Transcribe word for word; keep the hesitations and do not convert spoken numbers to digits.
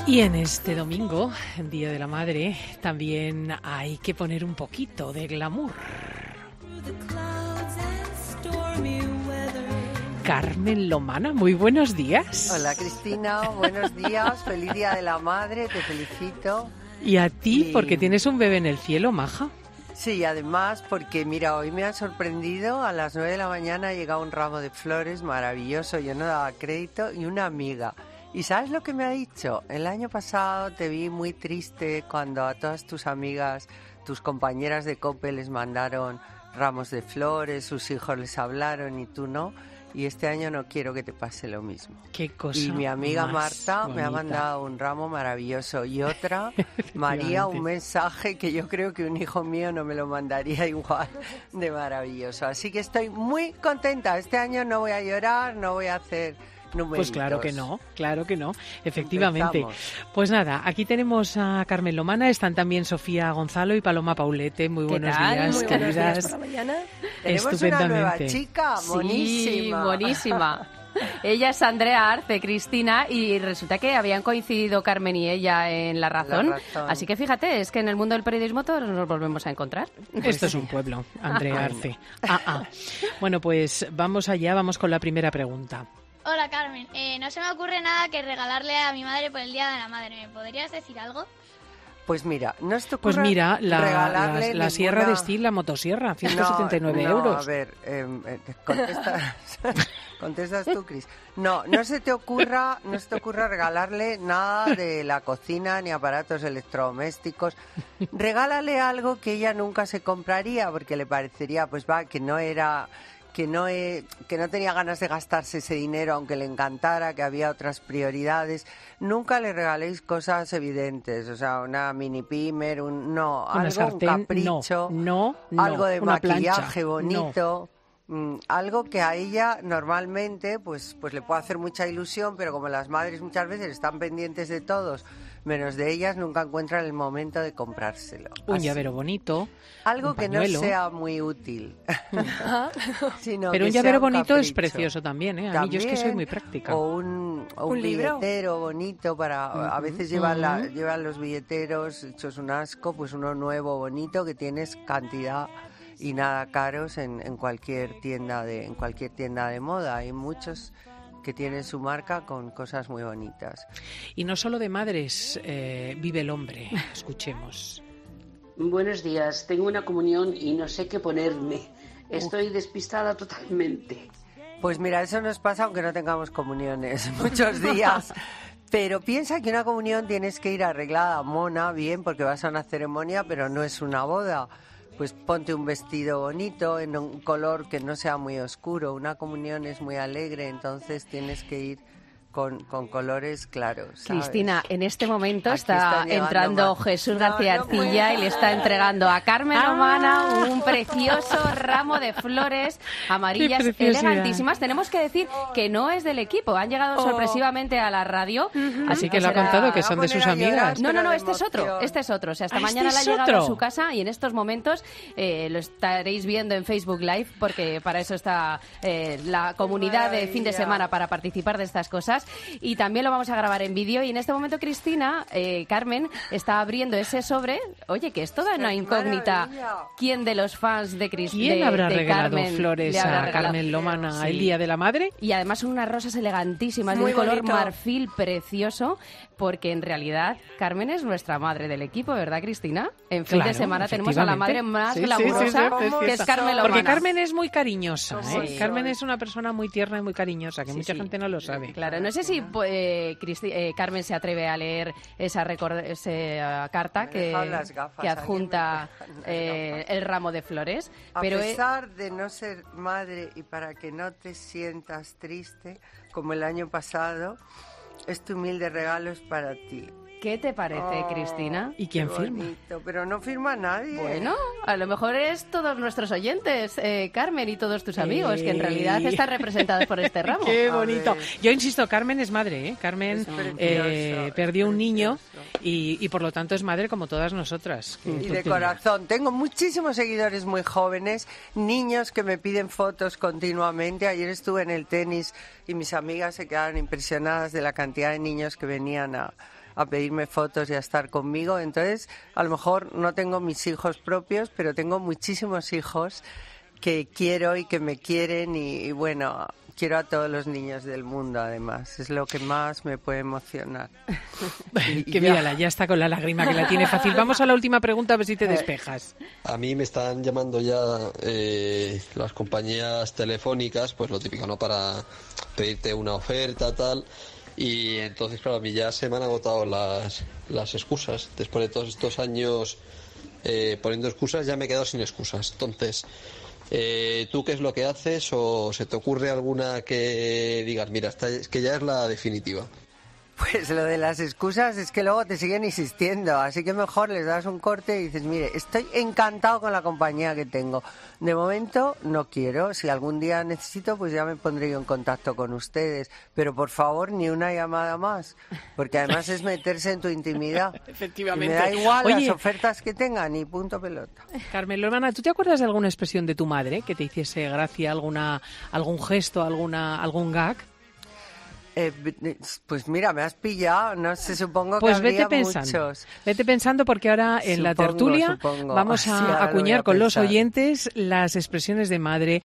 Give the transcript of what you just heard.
Y en este domingo, Día de la Madre, también hay que poner un poquito de glamour. Carmen Lomana, muy buenos días. Hola Cristina, buenos días, feliz Día de la Madre, te felicito. Y a ti, y... porque tienes un bebé en el cielo, maja. Sí, además porque mira, hoy me ha sorprendido, a las nueve de la mañana ha llegado un ramo de flores maravilloso, yo no daba crédito, y una amiga. ¿Y sabes lo que me ha dicho? El año pasado te vi muy triste cuando a todas tus amigas, tus compañeras de COPE les mandaron ramos de flores, sus hijos les hablaron y tú no. Y este año no quiero que te pase lo mismo. Qué cosa. Y mi amiga Marta bonita. Me ha mandado un ramo maravilloso. Y otra, María, un mensaje que yo creo que un hijo mío no me lo mandaría igual de maravilloso. Así que estoy muy contenta. Este año no voy a llorar, no voy a hacer numeritos. Pues claro que no, claro que no, efectivamente. Empezamos. Pues nada, aquí tenemos a Carmen Lomana, están también Sofía Gonzalo y Paloma Paulete. Muy buenos tal? días, Muy queridas. buenos días por la mañana. Tenemos una nueva chica, buenísima. Sí, buenísima. Ella es Andrea Arce, Cristina, y resulta que habían coincidido Carmen y ella en La Razón. La Razón. Así que fíjate, es que en el mundo del periodismo todos nos volvemos a encontrar. Esto es un pueblo, Andrea Arce. Ah, ah. Bueno, pues vamos allá, vamos con la primera pregunta. Hola Carmen, eh, no se me ocurre nada que regalarle a mi madre por el Día de la Madre. ¿Me podrías decir algo? Pues mira, no te Pues ocurra mira, la, la, regalarle la ninguna... Sierra de Estil, la motosierra, ciento setenta y nueve no, euros. No, a ver, eh, eh, contestas, contestas tú, Cris. No, no se te ocurra, no se te ocurra regalarle nada de la cocina ni aparatos electrodomésticos. Regálale algo que ella nunca se compraría porque le parecería, pues va, que no era... Que no, he, que no tenía ganas de gastarse ese dinero, aunque le encantara, que había otras prioridades. Nunca le regaléis cosas evidentes, o sea, una mini pimer, un, no, Una algo, sartén, un capricho, no, no, algo no, de una maquillaje plancha, bonito. Mm, algo que a ella normalmente pues, pues le puede hacer mucha ilusión, pero como las madres muchas veces están pendientes de todos, menos de ellas, nunca encuentran el momento de comprárselo. Un Así. llavero bonito, Algo un que no pañuelo. sea muy útil. Sino Pero que un sea llavero un bonito es capricho. precioso también, ¿eh? A mí yo es que soy muy práctica. O un, o un, ¿Un libro? billetero bonito para... Uh-huh. A veces llevan, la, Uh-huh. llevan los billeteros hechos un asco, pues uno nuevo, bonito, que tienes cantidad y nada caros en, en cualquier tienda de en cualquier tienda de moda. Hay muchos que tienen su marca con cosas muy bonitas. Y no solo de madres eh, vive el hombre, escuchemos. Buenos días, tengo una comunión y no sé qué ponerme. Estoy despistada totalmente. Pues mira, eso nos pasa aunque no tengamos comuniones muchos días. Pero piensa que una comunión tienes que ir arreglada, mona, bien, porque vas a una ceremonia, pero no es una boda. Pues ponte un vestido bonito, en un color que no sea muy oscuro. Una comunión es muy alegre, entonces tienes que ir con, con colores claros, ¿sabes? Cristina, en este momento Aquí está están llegando entrando más. Jesús No, García no Arcilla puedo. y le está entregando a Carmen Ah. Lomana un precioso ramo de flores amarillas Qué preciosidad. elegantísimas. Tenemos que decir que no es del equipo, han llegado Oh. sorpresivamente a la radio. Así que No lo ha será- contado que Va a son de sus poner a llorar. amigas. No, no, no, de este es otro, emoción. este es otro. O sea, hasta Ah, mañana ¿este le ha es llegado otro? a su casa y en estos momentos eh, lo estaréis viendo en Facebook Live porque para eso está eh, la comunidad de fin de maravilla. semana para participar de estas cosas. Y también lo vamos a grabar en vídeo y en este momento Cristina, eh, Carmen, está abriendo ese sobre. Oye, que es toda una Qué incógnita. maravilla. ¿Quién de los fans de Cristina ¿Quién habrá regalado flores a Carmen Lomana Sí. el Día de la Madre? Y además son unas rosas elegantísimas, Muy de un color bonito. marfil precioso, porque en realidad Carmen es nuestra madre del equipo, ¿verdad, Cristina? En fin Claro, de semana tenemos a la madre más Sí, sí, glamurosa, sí, sí, ¿Cómo que es soy? Carmen Lomana. Porque Carmen es muy cariñosa, ¿Cómo ¿eh? soy? Carmen es una persona muy tierna y muy cariñosa, que Sí, mucha sí. gente no lo sabe. Claro, no sé si pues, eh, Cristi- eh, Carmen se atreve a leer esa, record- esa carta Me he que, dejado las gafas, que aquí adjunta me dejan las eh, gafas. el ramo de flores. A pero eh, pesar de no ser madre y para que no te sientas triste, como el año pasado, este humilde regalo es para ti. ¿qué te parece, Oh, Cristina? ¿Y quién qué firma? bonito, pero no firma nadie. Bueno, a lo mejor es todos nuestros oyentes, eh, Carmen y todos tus amigos, que en Ey. realidad están representados por este ramo. Qué A bonito. ver. Yo insisto, Carmen es madre, ¿eh? Carmen Es precioso, eh, es perdió un niño precioso. y, y por lo tanto es madre como todas nosotras. Qué Y de tontería. corazón. Tengo muchísimos seguidores muy jóvenes, niños que me piden fotos continuamente. Ayer estuve en el tenis y mis amigas se quedaron impresionadas de la cantidad de niños que venían a, a pedirme fotos y a estar conmigo. Entonces, a lo mejor no tengo mis hijos propios, pero tengo muchísimos hijos que quiero y que me quieren y, y bueno, quiero a todos los niños del mundo, además. Es lo que más me puede emocionar. Y, que ya. mírala, ya está con la lágrima, que la tiene fácil. Vamos a la última pregunta, a ver si te despejas. A mí me están llamando ya eh, las compañías telefónicas, pues lo típico, ¿no? Para pedirte una oferta, tal. Y entonces, claro, a mí ya se me han agotado las, las excusas. Después de todos estos años eh, poniendo excusas, ya me he quedado sin excusas. Entonces... Eh, ¿tú qué es lo que haces o se te ocurre alguna que digas, mira, esta es que ya es la definitiva? Pues lo de las excusas es que luego te siguen insistiendo, así que mejor les das un corte y dices, mire, estoy encantado con la compañía que tengo. De momento no quiero, si algún día necesito, pues ya me pondré yo en contacto con ustedes, pero por favor ni una llamada más, porque además es meterse en tu intimidad. Efectivamente. Y me da igual Oye, las ofertas que tengan y punto pelota. Carmen Lomana, ¿tú te acuerdas de alguna expresión de tu madre que te hiciese gracia, alguna, algún gesto, alguna, algún gag? Eh, pues mira, me has pillado, no sé, supongo pues que habría vete pensando, muchos. Vete pensando porque ahora en Supongo, la tertulia supongo. vamos Sí, a ahora lo voy acuñar a con los pensar. oyentes las expresiones de madre